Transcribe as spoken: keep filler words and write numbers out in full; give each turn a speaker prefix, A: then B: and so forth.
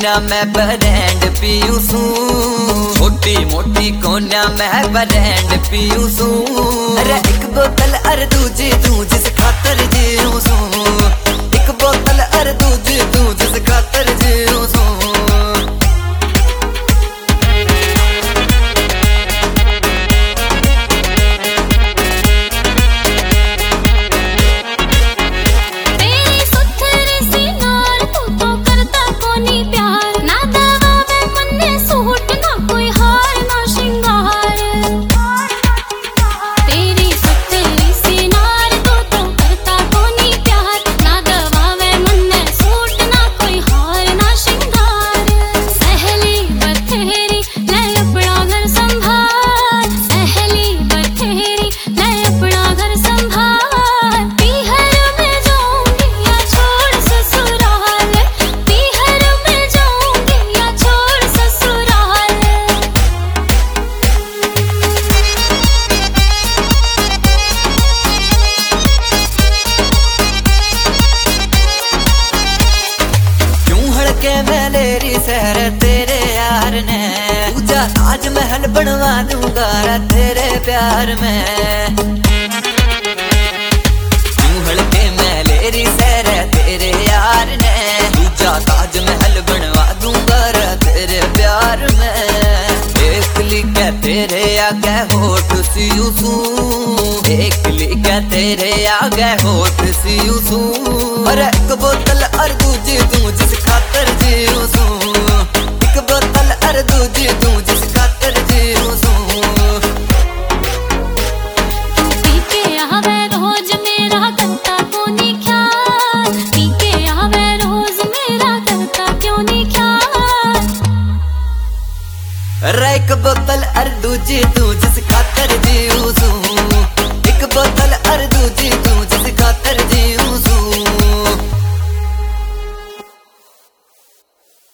A: कोन्या मैं ब्रांड पीऊ सू, छोटी मोटी कोन्या मैं ब्रांड पीऊ सू। अरे एक बोतल अर दूजी तू जिस खातर जीऊ सू, एक बोतल अर दूजी तू जिस खातर जीऊ सू। शहर तेरे यार ने पूजा ताजमहल बनवा दूंगा तेरे प्यार में। क्यों हड़के महलेरी शहर तेरे यार ने पूजा ताजमहल बनवा दूंगा तेरे प्यार में। एक लिख तेरे आगे होठ सियू सू, एक लिख तेरे आगे होठ सियू सू। और एक बोतल और दूजी तू जिस खातर जीऊ सू, एक बोतल और दूजी तू जिस खातर जीऊ सू।
B: पी के आवे रोज मेरा करता क्यों नहीं ख्याल, पी के आवे रोज मेरा करता क्यों नहीं ख्याल।
A: अरे एक बोतल और दूजी तू जिस खातर जीऊ सू, एक बोतल और दूजी तू